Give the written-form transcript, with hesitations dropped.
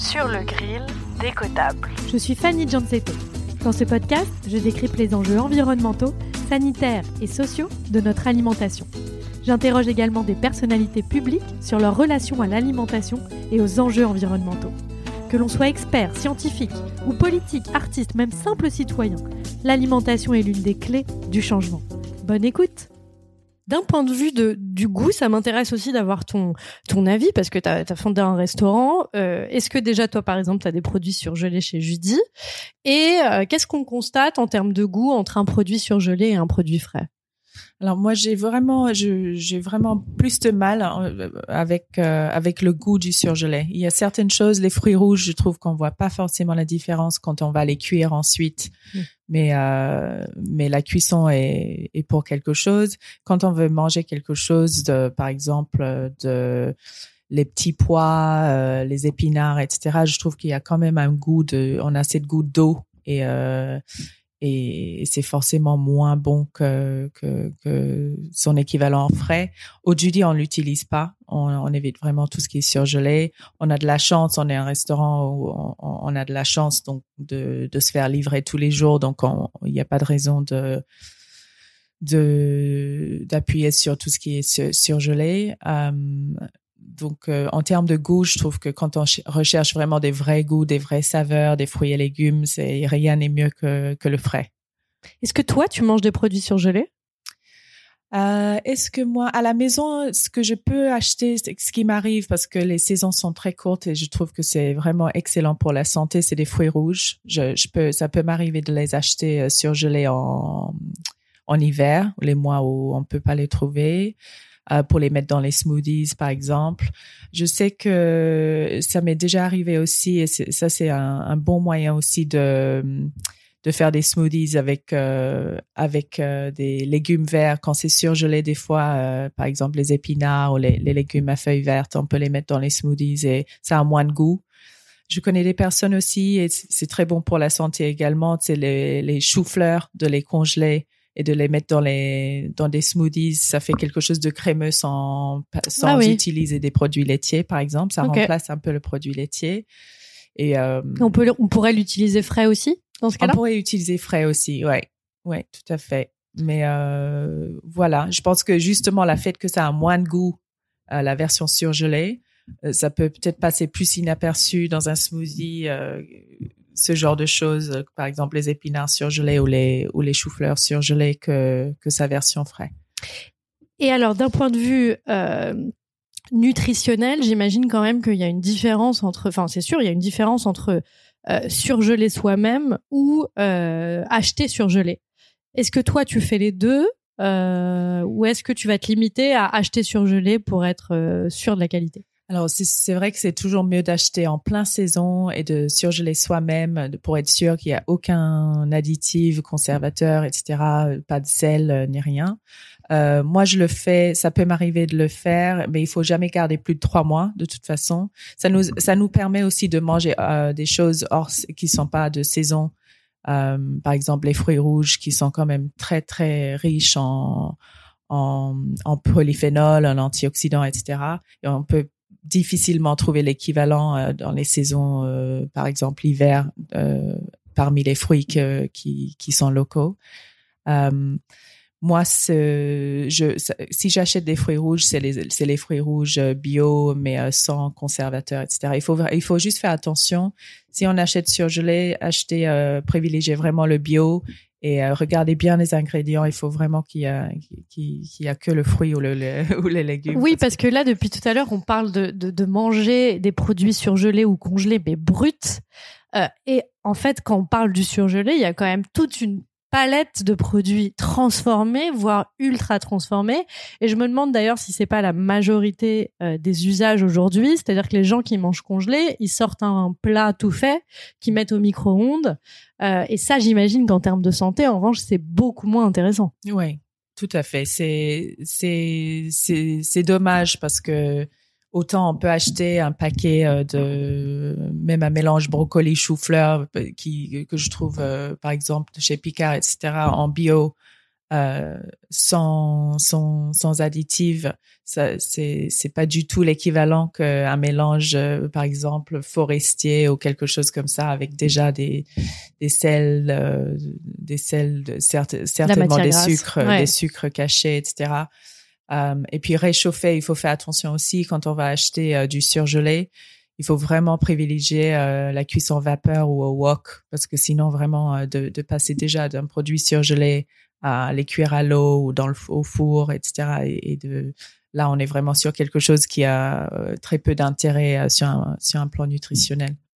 Sur le grill, décodable. Je suis Fanny Gianzetto. Dans ce podcast, je décrypte les enjeux environnementaux, sanitaires et sociaux de notre alimentation. J'interroge également des personnalités publiques sur leur relation à l'alimentation et aux enjeux environnementaux. Que l'on soit expert, scientifique ou politique, artiste, même simple citoyen, l'alimentation est l'une des clés du changement. Bonne écoute! D'un point de vue du goût, ça m'intéresse aussi d'avoir ton avis parce que tu as fondé un restaurant. Est-ce que déjà, toi, par exemple, tu as des produits surgelés chez Judy? Et qu'est-ce qu'on constate en termes de goût entre un produit surgelé et un produit frais? Alors moi j'ai vraiment plus de mal avec le goût du surgelé. Il y a certaines choses, les fruits rouges, je trouve qu'on voit pas forcément la différence quand on va les cuire ensuite. Mais la cuisson est pour quelque chose. Quand on veut manger quelque chose par exemple les petits pois, les épinards, etc. Je trouve qu'il y a quand même on a assez de goût d'eau et c'est forcément moins bon que son équivalent frais. Au Judy, on l'utilise pas. On évite vraiment tout ce qui est surgelé. On a de la chance. On est un restaurant où on a de la chance donc de se faire livrer tous les jours. Donc il n'y a pas de raison d'appuyer sur tout ce qui est surgelé. Donc, en termes de goût, je trouve que quand on recherche vraiment des vrais goûts, des vraies saveurs, des fruits et légumes, rien n'est mieux que le frais. Est-ce que toi, tu manges des produits surgelés? Est-ce que moi, à la maison, ce que je peux acheter, ce qui m'arrive, parce que les saisons sont très courtes et je trouve que c'est vraiment excellent pour la santé, c'est des fruits rouges. Ça peut m'arriver de les acheter surgelés en hiver, les mois où on peut pas les trouver. Pour les mettre dans les smoothies, par exemple. Je sais que ça m'est déjà arrivé aussi, et c'est un bon moyen aussi de faire des smoothies avec des légumes verts quand c'est surgelé des fois, par exemple les épinards ou les légumes à feuilles vertes, on peut les mettre dans les smoothies et ça a moins de goût. Je connais des personnes aussi, et c'est très bon pour la santé également, c'est les choux-fleurs, de les congeler et de les mettre dans des smoothies, ça fait quelque chose de crémeux sans utiliser des produits laitiers, par exemple. Ça remplace un peu le produit laitier. Et on pourrait l'utiliser frais aussi dans ce cas-là. On pourrait l'utiliser frais aussi, ouais, tout à fait. Mais voilà, je pense que justement la fait que ça a moins de goût, la version surgelée, ça peut peut-être passer plus inaperçu dans un smoothie. Ce genre de choses, par exemple les épinards surgelés ou les choux-fleurs surgelés que sa version frais. Et alors, d'un point de vue nutritionnel, j'imagine quand même qu'il y a une différence c'est sûr, il y a une différence entre surgeler soi-même ou acheter surgelé. Est-ce que toi, tu fais les deux ou est-ce que tu vas te limiter à acheter surgelé pour être sûr de la qualité? Alors, c'est vrai que c'est toujours mieux d'acheter en plein saison et de surgeler soi-même pour être sûr qu'il y a aucun additif, conservateur, etc., pas de sel ni rien. Moi, je le fais, ça peut m'arriver de le faire, mais il faut jamais garder plus de 3 mois, de toute façon. Ça nous permet aussi de manger des choses qui sont pas de saison. Par exemple, les fruits rouges qui sont quand même très, très riches en polyphénol, en antioxydants, etc. Et on peut difficilement trouver l'équivalent dans les saisons, par exemple l'hiver, parmi les fruits qui sont locaux. Moi, si j'achète des fruits rouges, c'est les fruits rouges bio, mais sans conservateur, etc. Il faut juste faire attention. Si on achète surgelé, privilégier vraiment le bio et regardez bien les ingrédients. Il faut vraiment qu'il y a que le fruit ou les légumes. Oui, parce que là, depuis tout à l'heure, on parle de manger des produits surgelés ou congelés, mais bruts. Et en fait, quand on parle du surgelé, il y a quand même toute une palette de produits transformés, voire ultra transformés. Et je me demande d'ailleurs si c'est pas la majorité des usages aujourd'hui. C'est-à-dire que les gens qui mangent congelé, ils sortent un plat tout fait, qu'ils mettent au micro-ondes. Et ça, j'imagine qu'en termes de santé, en revanche, c'est beaucoup moins intéressant. Oui, tout à fait. C'est dommage parce que autant on peut acheter un paquet même un mélange brocoli chou-fleur que je trouve par exemple chez Picard, etc., en bio sans additifs. Ça, c'est pas du tout l'équivalent qu'un mélange, par exemple, forestier ou quelque chose comme ça, avec déjà des sels, certainement des sucres cachés, etc. Et puis réchauffer, il faut faire attention aussi quand on va acheter du surgelé. Il faut vraiment privilégier la cuisson vapeur ou au wok, parce que sinon vraiment de passer déjà d'un produit surgelé à les cuire à l'eau ou au four, etc. Là, on est vraiment sur quelque chose qui a très peu d'intérêt sur un plan nutritionnel.